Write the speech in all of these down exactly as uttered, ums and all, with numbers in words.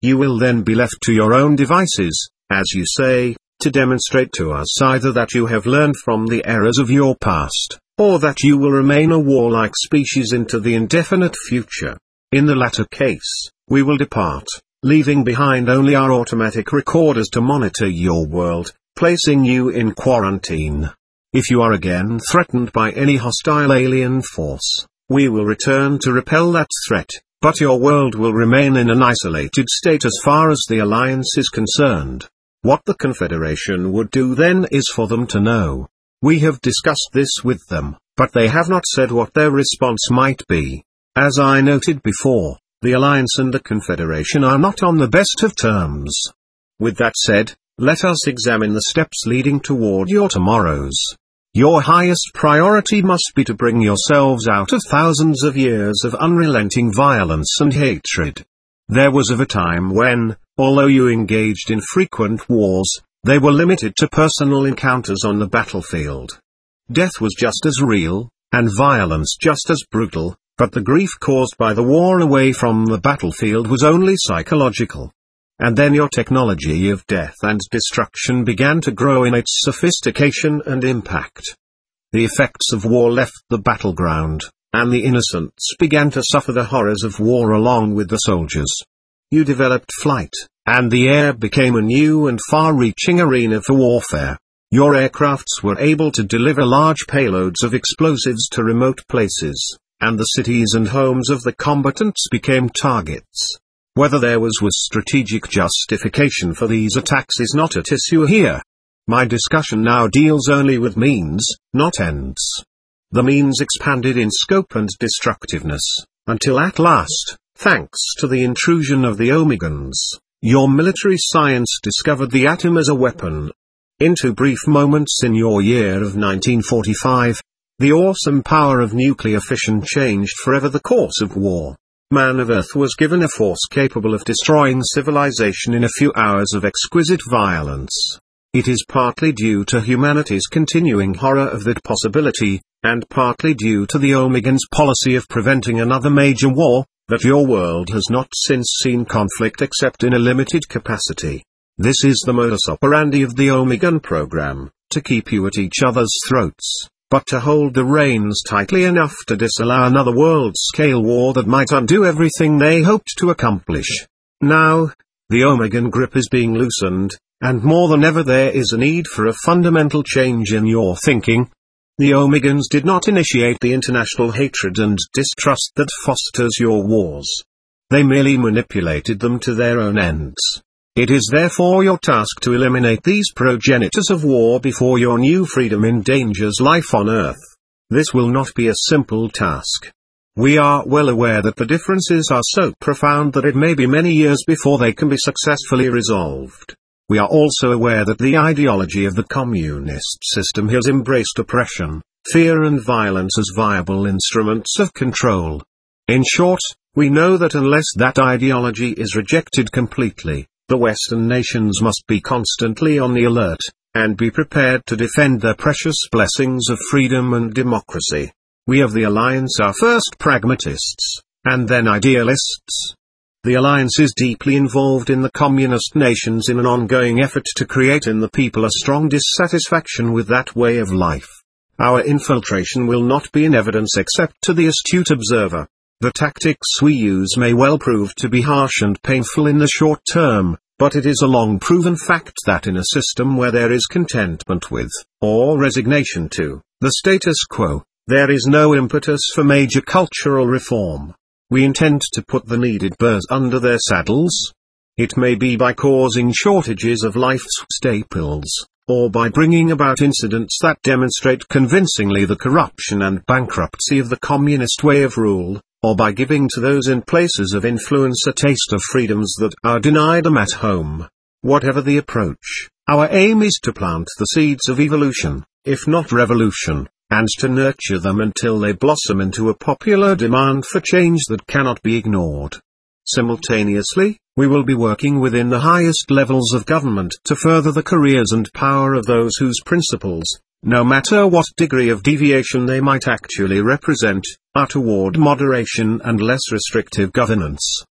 You will then be left to your own devices, as you say, to demonstrate to us either that you have learned from the errors of your past, or that you will remain a warlike species into the indefinite future. In the latter case, we will depart, leaving behind only our automatic recorders to monitor your world, placing you in quarantine. If you are again threatened by any hostile alien force, we will return to repel that threat, but your world will remain in an isolated state as far as the Alliance is concerned. What the Confederation would do then is for them to know. We have discussed this with them, but they have not said what their response might be. As I noted before, the Alliance and the Confederation are not on the best of terms. With that said, let us examine the steps leading toward your tomorrows. Your highest priority must be to bring yourselves out of thousands of years of unrelenting violence and hatred. There was ever a time when, although you engaged in frequent wars, they were limited to personal encounters on the battlefield. Death was just as real, and violence just as brutal, but the grief caused by the war away from the battlefield was only psychological. And then your technology of death and destruction began to grow in its sophistication and impact. The effects of war left the battleground, and the innocents began to suffer the horrors of war along with the soldiers. You developed flight, and the air became a new and far-reaching arena for warfare. Your aircrafts were able to deliver large payloads of explosives to remote places, and the cities and homes of the combatants became targets. Whether there was was strategic justification for these attacks is not at issue here. My discussion now deals only with means, not ends. The means expanded in scope and destructiveness, until at last, thanks to the intrusion of the Omegans, your military science discovered the atom as a weapon. In two brief moments in your year of nineteen forty-five, the awesome power of nuclear fission changed forever the course of war. Man of Earth was given a force capable of destroying civilization in a few hours of exquisite violence. It is partly due to humanity's continuing horror of that possibility, and partly due to the Omegans' policy of preventing another major war, that your world has not since seen conflict except in a limited capacity. This is the modus operandi of the Omegan program, to keep you at each other's throats, but to hold the reins tightly enough to disallow another world-scale war that might undo everything they hoped to accomplish. Now, the Omegan grip is being loosened, and more than ever there is a need for a fundamental change in your thinking. The Omegans did not initiate the international hatred and distrust that fosters your wars. They merely manipulated them to their own ends. It is therefore your task to eliminate these progenitors of war before your new freedom endangers life on Earth. This will not be a simple task. We are well aware that the differences are so profound that it may be many years before they can be successfully resolved. We are also aware that the ideology of the communist system has embraced oppression, fear and violence as viable instruments of control. In short, we know that unless that ideology is rejected completely, the Western nations must be constantly on the alert, and be prepared to defend their precious blessings of freedom and democracy. We of the Alliance are first pragmatists, and then idealists. The Alliance is deeply involved in the communist nations in an ongoing effort to create in the people a strong dissatisfaction with that way of life. Our infiltration will not be in evidence except to the astute observer. The tactics we use may well prove to be harsh and painful in the short term, but it is a long-proven fact that in a system where there is contentment with, or resignation to, the status quo, there is no impetus for major cultural reform. We intend to put the needed burrs under their saddles. It may be by causing shortages of life's staples, or by bringing about incidents that demonstrate convincingly the corruption and bankruptcy of the communist way of rule, or by giving to those in places of influence a taste of freedoms that are denied them at home. Whatever the approach, our aim is to plant the seeds of evolution, if not revolution, and to nurture them until they blossom into a popular demand for change that cannot be ignored. Simultaneously, we will be working within the highest levels of government to further the careers and power of those whose principles, no matter what degree of deviation they might actually represent, are toward moderation and less restrictive governance.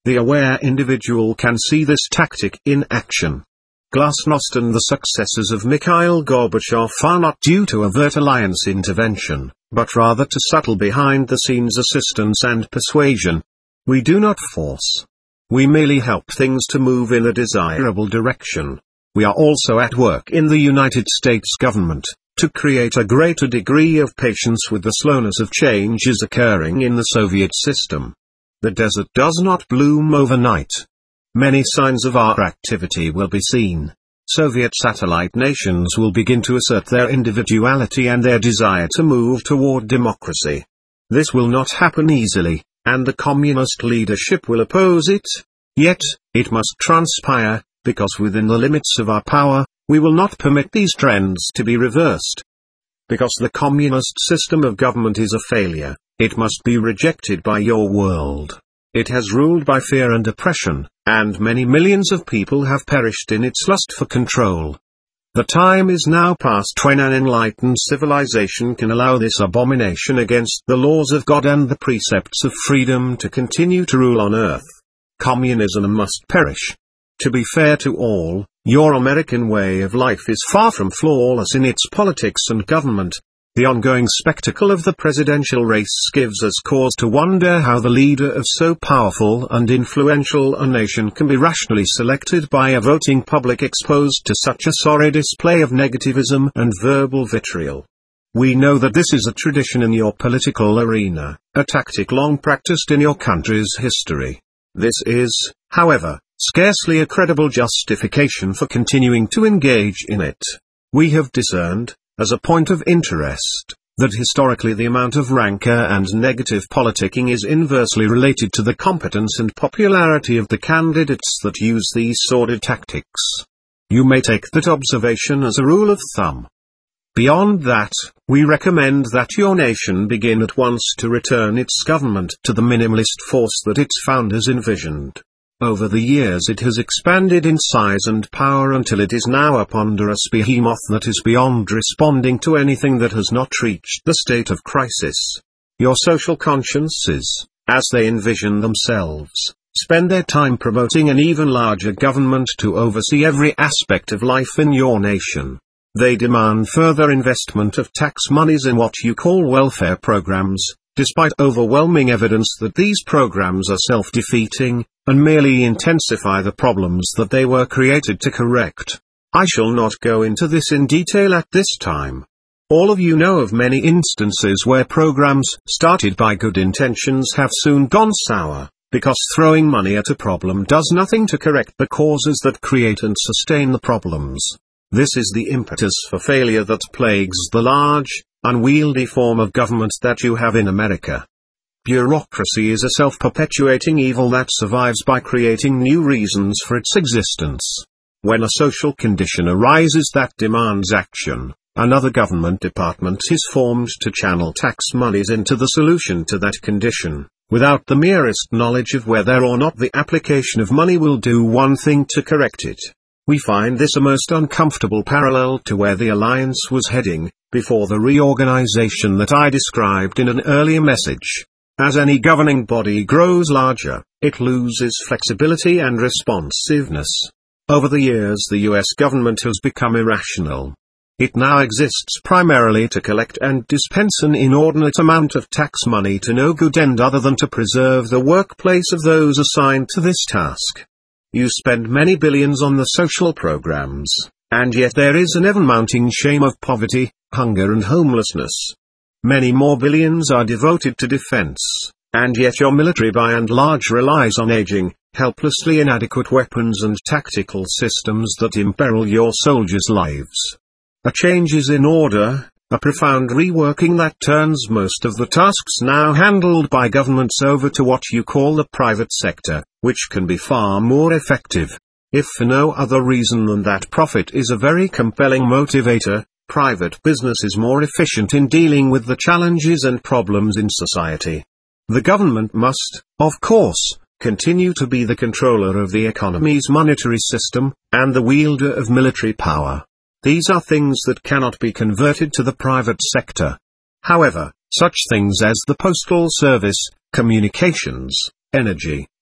The aware individual can see this tactic in action. Glasnost and the successes of Mikhail Gorbachev are not due to overt alliance intervention, but rather to subtle behind-the-scenes assistance and persuasion. We do not force. We merely help things to move in a desirable direction. We are also at work in the United States government, to create a greater degree of patience with the slowness of changes occurring in the Soviet system. The desert does not bloom overnight. Many signs of our activity will be seen. Soviet satellite nations will begin to assert their individuality and their desire to move toward democracy. This will not happen easily, and the communist leadership will oppose it. Yet, it must transpire, because within the limits of our power, we will not permit these trends to be reversed. Because the communist system of government is a failure, it must be rejected by your world. It has ruled by fear and oppression, and many millions of people have perished in its lust for control. The time is now past when an enlightened civilization can allow this abomination against the laws of God and the precepts of freedom to continue to rule on earth. Communism must perish. To be fair to all, your American way of life is far from flawless in its politics and government. The ongoing spectacle of the presidential race gives us cause to wonder how the leader of so powerful and influential a nation can be rationally selected by a voting public exposed to such a sorry display of negativism and verbal vitriol. We know that this is a tradition in your political arena, a tactic long practiced in your country's history. This is, however, scarcely a credible justification for continuing to engage in it. We have discerned, as a point of interest, that historically the amount of rancor and negative politicking is inversely related to the competence and popularity of the candidates that use these sordid tactics. You may take that observation as a rule of thumb. Beyond that, we recommend that your nation begin at once to return its government to the minimalist force that its founders envisioned. Over the years it has expanded in size and power until it is now a ponderous behemoth that is beyond responding to anything that has not reached the state of crisis. Your social consciences, as they envision themselves, spend their time promoting an even larger government to oversee every aspect of life in your nation. They demand further investment of tax monies in what you call welfare programs, despite overwhelming evidence that these programs are self-defeating, and merely intensify the problems that they were created to correct. I shall not go into this in detail at this time. All of you know of many instances where programs started by good intentions have soon gone sour, because throwing money at a problem does nothing to correct the causes that create and sustain the problems. This is the impetus for failure that plagues the large, unwieldy form of government that you have in America. Bureaucracy is a self-perpetuating evil that survives by creating new reasons for its existence. When a social condition arises that demands action, another government department is formed to channel tax monies into the solution to that condition, without the merest knowledge of whether or not the application of money will do one thing to correct it. We find this a most uncomfortable parallel to where the alliance was heading, before the reorganization that I described in an earlier message. As any governing body grows larger, it loses flexibility and responsiveness. Over the years the U S government has become irrational. It now exists primarily to collect and dispense an inordinate amount of tax money to no good end other than to preserve the workplace of those assigned to this task. You spend many billions on the social programs, and yet there is an ever-mounting shame of poverty, hunger and homelessness. Many more billions are devoted to defense, and yet your military by and large relies on aging, helplessly inadequate weapons and tactical systems that imperil your soldiers' lives. A change is in order, a profound reworking that turns most of the tasks now handled by governments over to what you call the private sector, which can be far more effective. If for no other reason than that profit is a very compelling motivator, private business is more efficient in dealing with the challenges and problems in society. The government must, of course, continue to be the controller of the economy's monetary system, and the wielder of military power. These are things that cannot be converted to the private sector. However, such things as the postal service, communications, energy,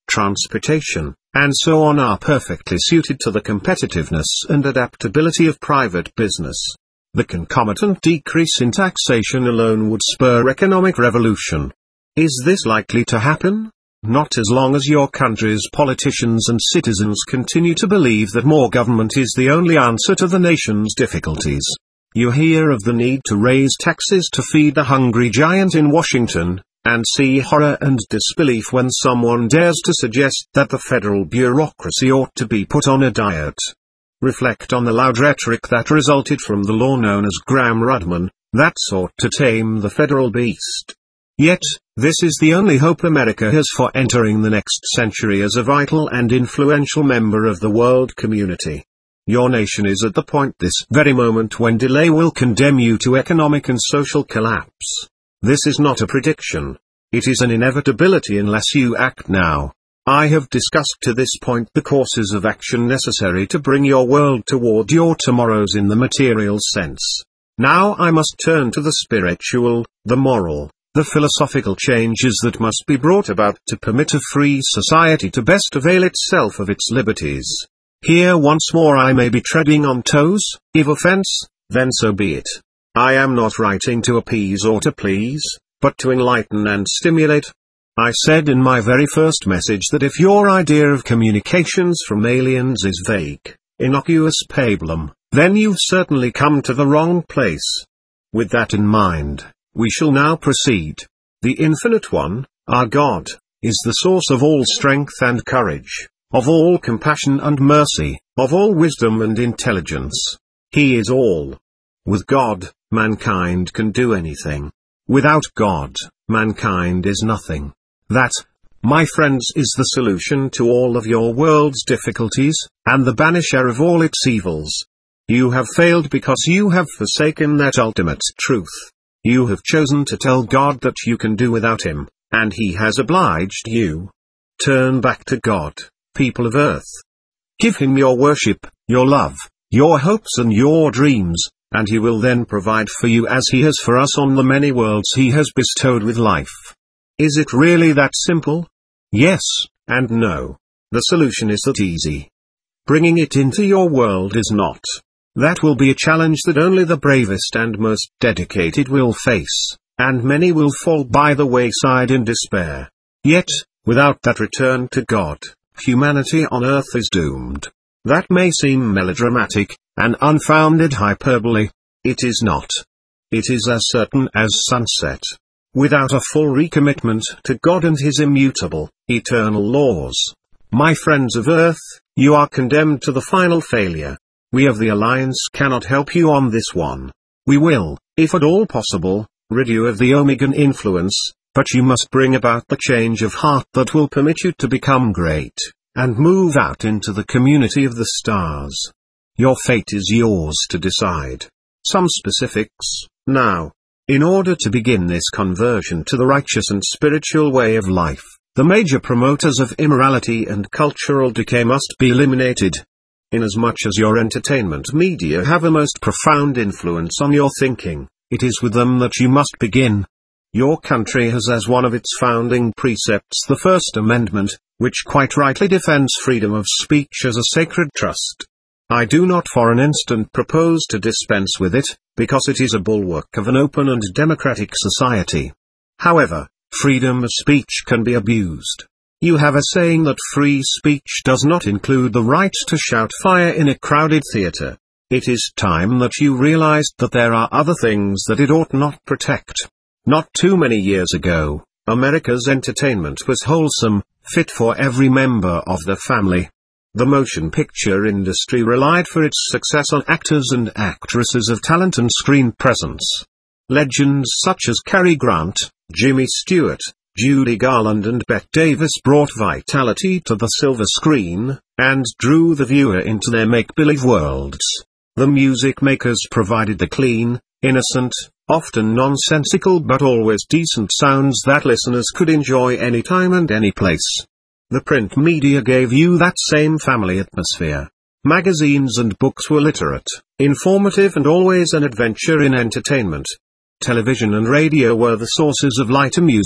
transportation, and so on are perfectly suited to the competitiveness and adaptability of private business. The concomitant decrease in taxation alone would spur economic revolution. Is this likely to happen? Not as long as your country's politicians and citizens continue to believe that more government is the only answer to the nation's difficulties. You hear of the need to raise taxes to feed the hungry giant in Washington, and see horror and disbelief when someone dares to suggest that the federal bureaucracy ought to be put on a diet. Reflect on the loud rhetoric that resulted from the law known as Gramm-Rudman, that sought to tame the federal beast. Yet, this is the only hope America has for entering the next century as a vital and influential member of the world community. Your nation is at the point this very moment when delay will condemn you to economic and social collapse. This is not a prediction. It is an inevitability unless you act now. I have discussed to this point the courses of action necessary to bring your world toward your tomorrows in the material sense. Now I must turn to the spiritual, the moral, the philosophical changes that must be brought about to permit a free society to best avail itself of its liberties. Here once more I may be treading on toes. If offense, then so be it. I am not writing to appease or to please, but to enlighten and stimulate. I said in my very first message that if your idea of communications from aliens is vague, innocuous pablum, then you've certainly come to the wrong place. With that in mind, we shall now proceed. The Infinite One, our God, is the source of all strength and courage, of all compassion and mercy, of all wisdom and intelligence. He is all. With God, mankind can do anything. Without God, mankind is nothing. That, my friends, is the solution to all of your world's difficulties, and the banisher of all its evils. You have failed because you have forsaken that ultimate truth. You have chosen to tell God that you can do without Him, and He has obliged you. Turn back to God, people of earth. Give Him your worship, your love, your hopes and your dreams, and He will then provide for you as He has for us on the many worlds He has bestowed with life. Is it really that simple? Yes, and no. The solution is that easy. Bringing it into your world is not. That will be a challenge that only the bravest and most dedicated will face, and many will fall by the wayside in despair. Yet, without that return to God, humanity on earth is doomed. That may seem melodramatic, an unfounded hyperbole. It is not. It is as certain as sunset. Without a full recommitment to God and His immutable, eternal laws, my friends of earth, you are condemned to the final failure. We of the Alliance cannot help you on this one. We will, if at all possible, rid you of the Omegan influence, but you must bring about the change of heart that will permit you to become great, and move out into the community of the stars. Your fate is yours to decide. Some specifics, now. In order to begin this conversion to the righteous and spiritual way of life, the major promoters of immorality and cultural decay must be eliminated. Inasmuch as your entertainment media have a most profound influence on your thinking, it is with them that you must begin. Your country has as one of its founding precepts the First Amendment, which quite rightly defends freedom of speech as a sacred trust. I do not for an instant propose to dispense with it, because it is a bulwark of an open and democratic society. However, freedom of speech can be abused. You have a saying that free speech does not include the right to shout fire in a crowded theater. It is time that you realized that there are other things that it ought not protect. Not too many years ago, America's entertainment was wholesome, fit for every member of the family. The motion picture industry relied for its success on actors and actresses of talent and screen presence. Legends such as Cary Grant, Jimmy Stewart, Judy Garland and Bette Davis brought vitality to the silver screen, and drew the viewer into their make-believe worlds. The music makers provided the clean, innocent, often nonsensical but always decent sounds that listeners could enjoy anytime and any place. The print media gave you that same family atmosphere. Magazines and books were literate, informative and always an adventure in entertainment. Television and radio were the sources of light amusement,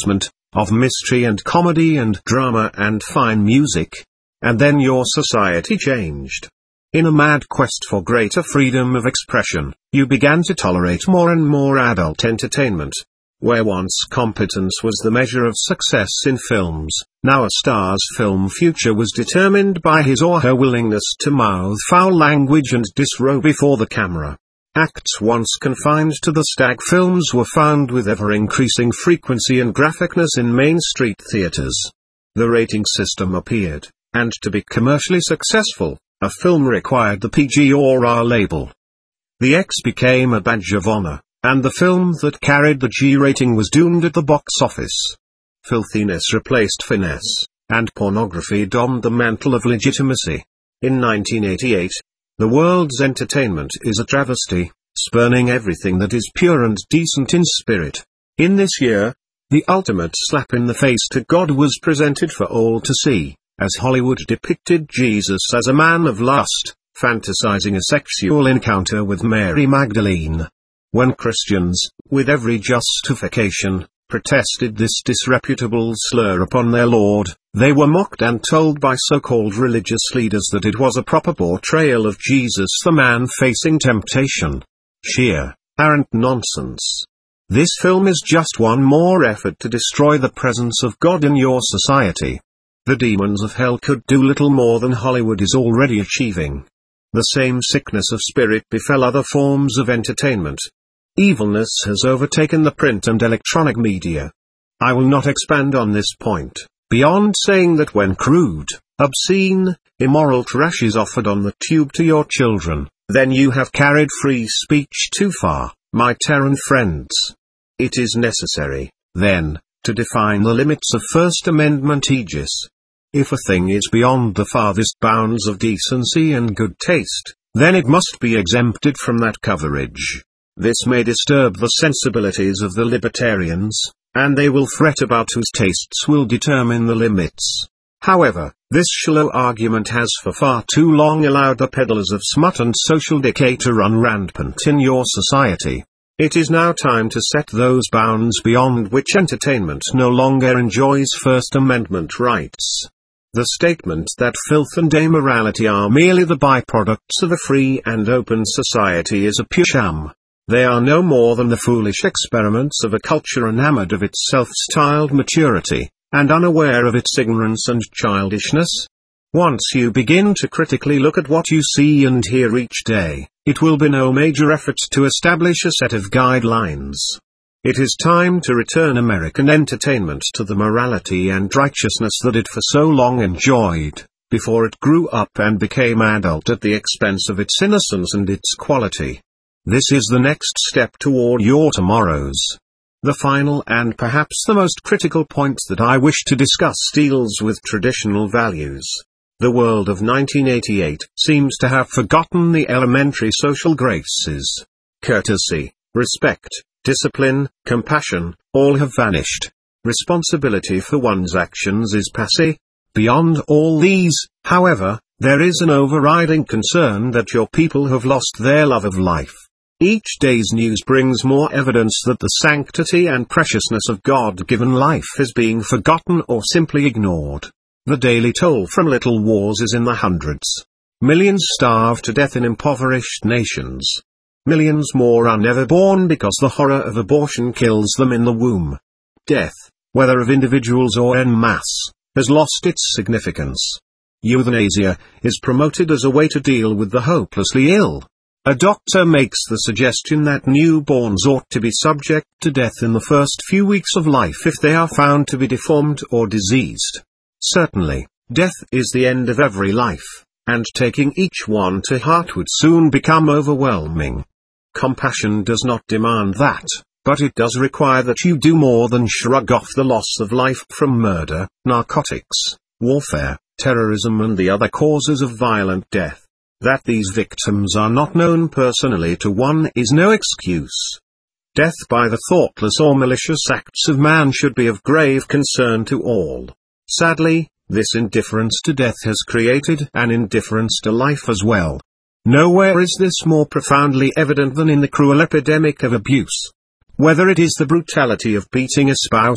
of mystery and comedy and drama and fine music. And then your society changed. In a mad quest for greater freedom of expression, you began to tolerate more and more adult entertainment. Where once competence was the measure of success in films, now a star's film future was determined by his or her willingness to mouth foul language and disrobe before the camera. Acts once confined to the stag films were found with ever-increasing frequency and graphicness in Main Street theaters. The rating system appeared, and to be commercially successful, a film required the P G or R label. The X became a badge of honor, and the film that carried the G rating was doomed at the box office. Filthiness replaced finesse, and pornography donned the mantle of legitimacy. In nineteen eighty-eight, the world's entertainment is a travesty, spurning everything that is pure and decent in spirit. In this year, the ultimate slap in the face to God was presented for all to see, as Hollywood depicted Jesus as a man of lust, fantasizing a sexual encounter with Mary Magdalene. When Christians, with every justification, protested this disreputable slur upon their Lord, they were mocked and told by so-called religious leaders that it was a proper portrayal of Jesus the man facing temptation. Sheer, arrant nonsense. This film is just one more effort to destroy the presence of God in your society. The demons of hell could do little more than Hollywood is already achieving. The same sickness of spirit befell other forms of entertainment. Evilness has overtaken the print and electronic media. I will not expand on this point, beyond saying that when crude, obscene, immoral trash is offered on the tube to your children, then you have carried free speech too far, my Terran friends. It is necessary, then, to define the limits of First Amendment aegis. If a thing is beyond the farthest bounds of decency and good taste, then it must be exempted from that coverage. This may disturb the sensibilities of the libertarians, and they will fret about whose tastes will determine the limits. However, this shallow argument has for far too long allowed the peddlers of smut and social decay to run rampant in your society. It is now time to set those bounds beyond which entertainment no longer enjoys First Amendment rights. The statement that filth and immorality are merely the byproducts of a free and open society is a pure sham. They are no more than the foolish experiments of a culture enamored of its self-styled maturity, and unaware of its ignorance and childishness. Once you begin to critically look at what you see and hear each day, it will be no major effort to establish a set of guidelines. It is time to return American entertainment to the morality and righteousness that it for so long enjoyed, before it grew up and became adult at the expense of its innocence and its quality. This is the next step toward your tomorrows. The final and perhaps the most critical point that I wish to discuss deals with traditional values. The world of nineteen eighty-eight seems to have forgotten the elementary social graces. Courtesy, respect, discipline, compassion, all have vanished. Responsibility for one's actions is passé. Beyond all these, however, there is an overriding concern that your people have lost their love of life. Each day's news brings more evidence that the sanctity and preciousness of God-given life is being forgotten or simply ignored. The daily toll from little wars is in the hundreds. Millions starve to death in impoverished nations. Millions more are never born because the horror of abortion kills them in the womb. Death, whether of individuals or en masse, has lost its significance. Euthanasia is promoted as a way to deal with the hopelessly ill. A doctor makes the suggestion that newborns ought to be subject to death in the first few weeks of life if they are found to be deformed or diseased. Certainly, death is the end of every life, and taking each one to heart would soon become overwhelming. Compassion does not demand that, but it does require that you do more than shrug off the loss of life from murder, narcotics, warfare, terrorism and the other causes of violent death. That these victims are not known personally to one is no excuse. Death by the thoughtless or malicious acts of man should be of grave concern to all. Sadly, this indifference to death has created an indifference to life as well. Nowhere is this more profoundly evident than in the cruel epidemic of abuse. Whether it is the brutality of beating a spouse,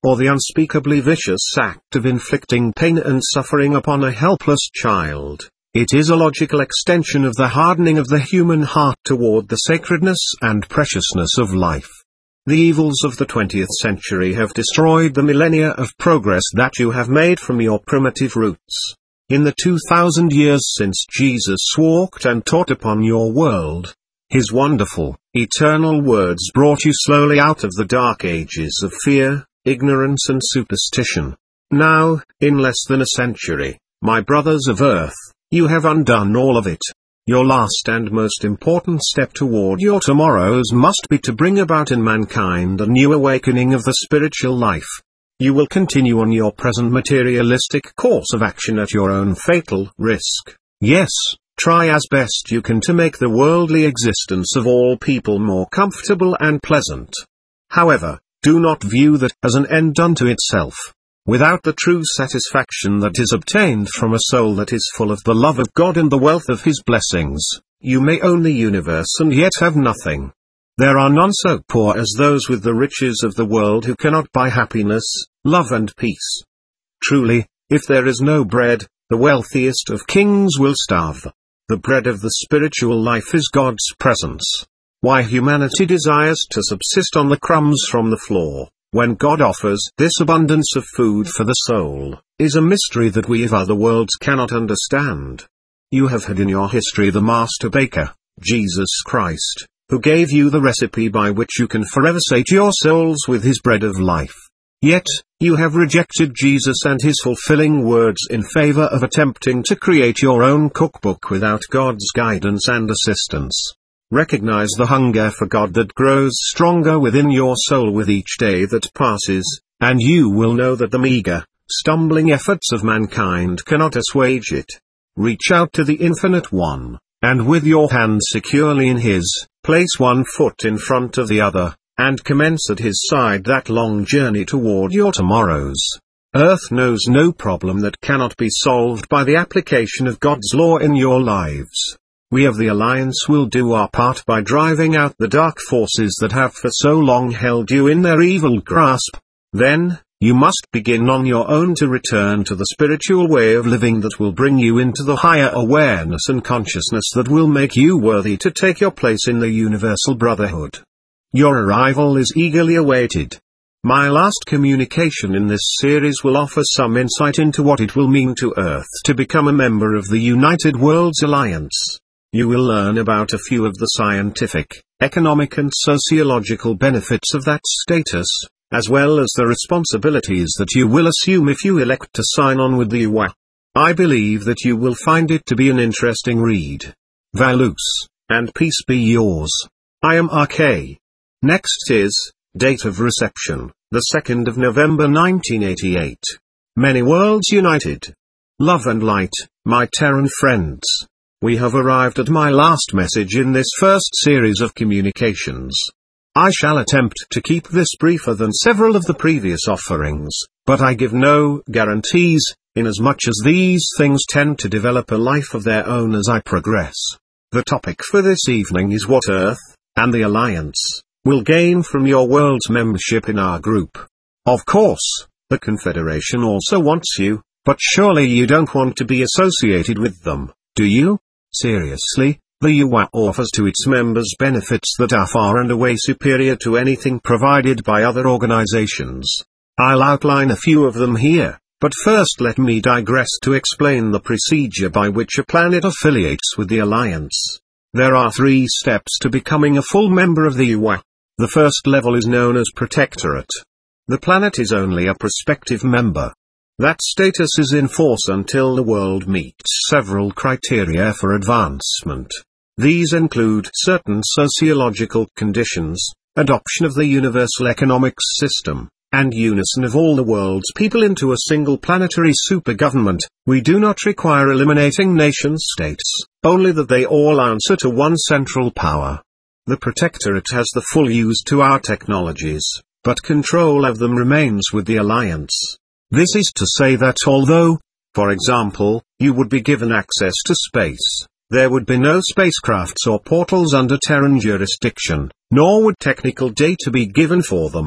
or the unspeakably vicious act of inflicting pain and suffering upon a helpless child. It is a logical extension of the hardening of the human heart toward the sacredness and preciousness of life. The evils of the twentieth century have destroyed the millennia of progress that you have made from your primitive roots. In the two thousand years since Jesus walked and taught upon your world, His wonderful, eternal words brought you slowly out of the dark ages of fear, ignorance and superstition. Now, in less than a century, my brothers of earth, you have undone all of it. Your last and most important step toward your tomorrows must be to bring about in mankind a new awakening of the spiritual life. You will continue on your present materialistic course of action at your own fatal risk. Yes, try as best you can to make the worldly existence of all people more comfortable and pleasant. However, do not view that as an end unto itself. Without the true satisfaction that is obtained from a soul that is full of the love of God and the wealth of His blessings, you may own the universe and yet have nothing. There are none so poor as those with the riches of the world who cannot buy happiness, love and peace. Truly, if there is no bread, the wealthiest of kings will starve. The bread of the spiritual life is God's presence. Why humanity desires to subsist on the crumbs from the floor, when God offers this abundance of food for the soul, is a mystery that we of other worlds cannot understand. You have had in your history the master baker, Jesus Christ, who gave you the recipe by which you can forever sate your souls with His bread of life. Yet, you have rejected Jesus and His fulfilling words in favor of attempting to create your own cookbook without God's guidance and assistance. Recognize the hunger for God that grows stronger within your soul with each day that passes, and you will know that the meager, stumbling efforts of mankind cannot assuage it. Reach out to the Infinite One, and with your hand securely in His, place one foot in front of the other, and commence at His side that long journey toward your tomorrows. Earth knows no problem that cannot be solved by the application of God's law in your lives. We of the Alliance will do our part by driving out the dark forces that have for so long held you in their evil grasp. Then, you must begin on your own to return to the spiritual way of living that will bring you into the higher awareness and consciousness that will make you worthy to take your place in the universal brotherhood. Your arrival is eagerly awaited. My last communication in this series will offer some insight into what it will mean to Earth to become a member of the United Worlds Alliance. You will learn about a few of the scientific, economic and sociological benefits of that status, as well as the responsibilities that you will assume if you elect to sign on with the U A. I believe that you will find it to be an interesting read. Values, and peace be yours. I am R K. Next is, date of reception, the second of November nineteen eighty-eight. Many worlds united. Love and light, my Terran friends. We have arrived at my last message in this first series of communications. I shall attempt to keep this briefer than several of the previous offerings, but I give no guarantees, inasmuch as these things tend to develop a life of their own as I progress. The topic for this evening is what Earth, and the Alliance, will gain from your world's membership in our group. Of course, the Confederation also wants you, but surely you don't want to be associated with them, do you? Seriously, the U A offers to its members benefits that are far and away superior to anything provided by other organizations. I'll outline a few of them here, but first let me digress to explain the procedure by which a planet affiliates with the Alliance. There are three steps to becoming a full member of the U A. The first level is known as Protectorate. The planet is only a prospective member. That status is in force until the world meets several criteria for advancement. These include certain sociological conditions, adoption of the universal economics system, and unison of all the world's people into a single planetary supergovernment. We do not require eliminating nation-states, only that they all answer to one central power. The Protectorate has the full use to our technologies, but control of them remains with the Alliance. This is to say that although, for example, you would be given access to space, there would be no spacecrafts or portals under Terran jurisdiction, nor would technical data be given for them.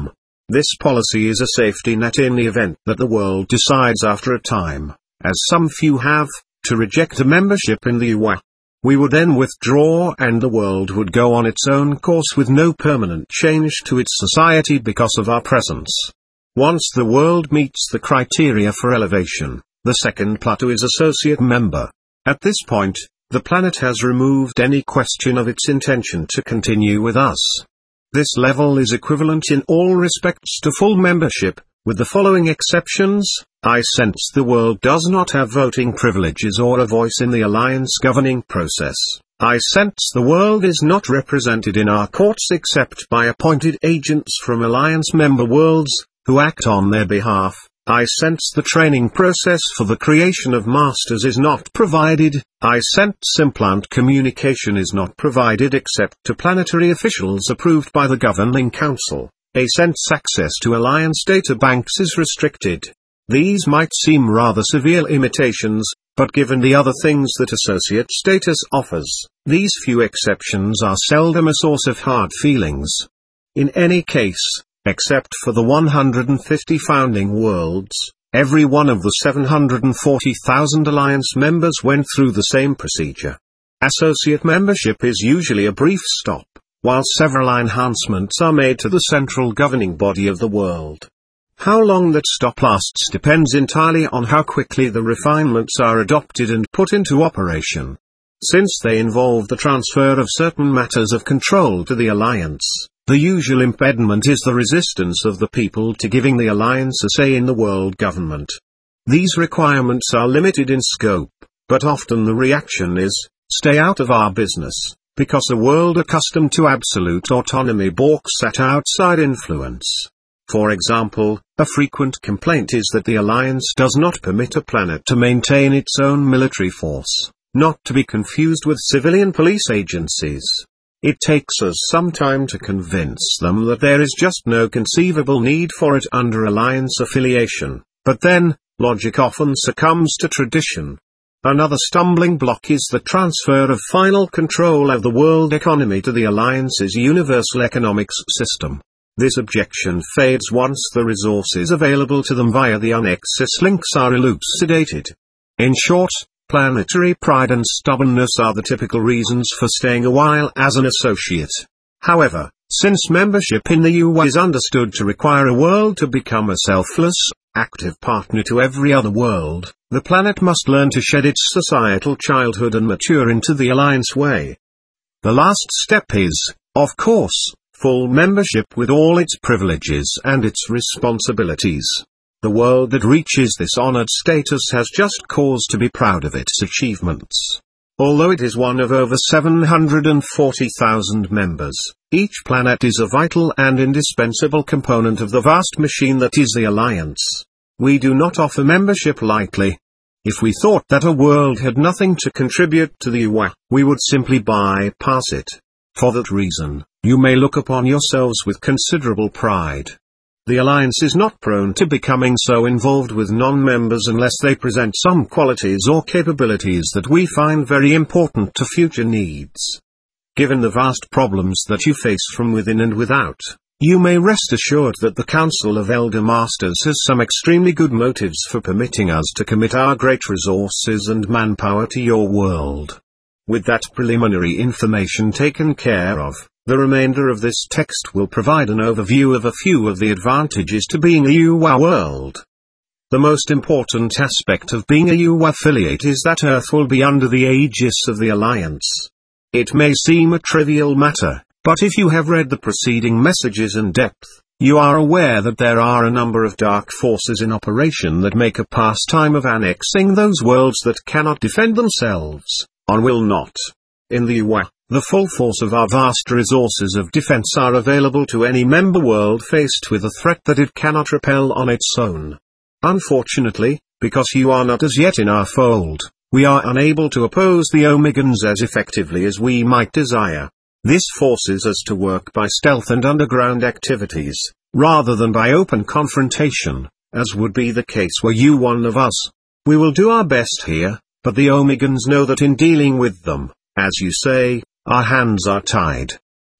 This policy is a safety net in the event that the world decides after a time, as some few have, to reject a membership in the U A. We would then withdraw and the world would go on its own course with no permanent change to its society because of our presence. Once the world meets the criteria for elevation, the second plateau is associate member. At this point, the planet has removed any question of its intention to continue with us. This level is equivalent in all respects to full membership, with the following exceptions. I sense the world does not have voting privileges or a voice in the alliance governing process. I sense the world is not represented in our courts except by appointed agents from alliance member worlds, who act on their behalf. I sense the training process for the creation of masters is not provided. I sense implant communication is not provided except to planetary officials approved by the governing council. A sense access to alliance data banks is restricted. These might seem rather severe limitations, but given the other things that associate status offers, these few exceptions are seldom a source of hard feelings. In any case, except for the one hundred fifty founding worlds, every one of the seven hundred forty thousand alliance members went through the same procedure. Associate membership is usually a brief stop, while several enhancements are made to the central governing body of the world. How long that stop lasts depends entirely on how quickly the refinements are adopted and put into operation. Since they involve the transfer of certain matters of control to the alliance, the usual impediment is the resistance of the people to giving the alliance a say in the world government. These requirements are limited in scope, but often the reaction is, stay out of our business, because a world accustomed to absolute autonomy balks at outside influence. For example, a frequent complaint is that the alliance does not permit a planet to maintain its own military force, not to be confused with civilian police agencies. It takes us some time to convince them that there is just no conceivable need for it under alliance affiliation, but then, logic often succumbs to tradition. Another stumbling block is the transfer of final control of the world economy to the alliance's universal economics system. This objection fades once the resources available to them via the Unexis links are elucidated. In short, planetary pride and stubbornness are the typical reasons for staying a while as an associate. However, since membership in the U A is understood to require a world to become a selfless, active partner to every other world, the planet must learn to shed its societal childhood and mature into the alliance way. The last step is, of course, full membership with all its privileges and its responsibilities. The world that reaches this honored status has just cause to be proud of its achievements. Although it is one of over seven hundred forty thousand members, each planet is a vital and indispensable component of the vast machine that is the Alliance. We do not offer membership lightly. If we thought that a world had nothing to contribute to the U A, we would simply bypass it. For that reason, you may look upon yourselves with considerable pride. The Alliance is not prone to becoming so involved with non-members unless they present some qualities or capabilities that we find very important to future needs. Given the vast problems that you face from within and without, you may rest assured that the Council of Elder Masters has some extremely good motives for permitting us to commit our great resources and manpower to your world. With that preliminary information taken care of, the remainder of this text will provide an overview of a few of the advantages to being a U A world. The most important aspect of being a U A affiliate is that Earth will be under the aegis of the Alliance. It may seem a trivial matter, but if you have read the preceding messages in depth, you are aware that there are a number of dark forces in operation that make a pastime of annexing those worlds that cannot defend themselves, or will not. In the U A, the full force of our vast resources of defense are available to any member world faced with a threat that it cannot repel on its own. Unfortunately, because you are not as yet in our fold, we are unable to oppose the Omegans as effectively as we might desire. This forces us to work by stealth and underground activities, rather than by open confrontation, as would be the case were you one of us. We will do our best here, but the Omegans know that in dealing with them, as you say, our hands are tied.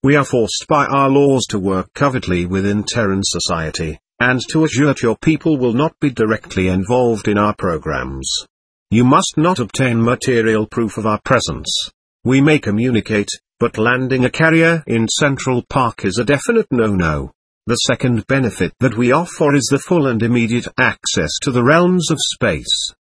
We are forced by our laws to work covertly within Terran society, and to assure your people will not be directly involved in our programs. You must not obtain material proof of our presence. We may communicate, but landing a carrier in Central Park is a definite no-no. The second benefit that we offer is the full and immediate access to the realms of space.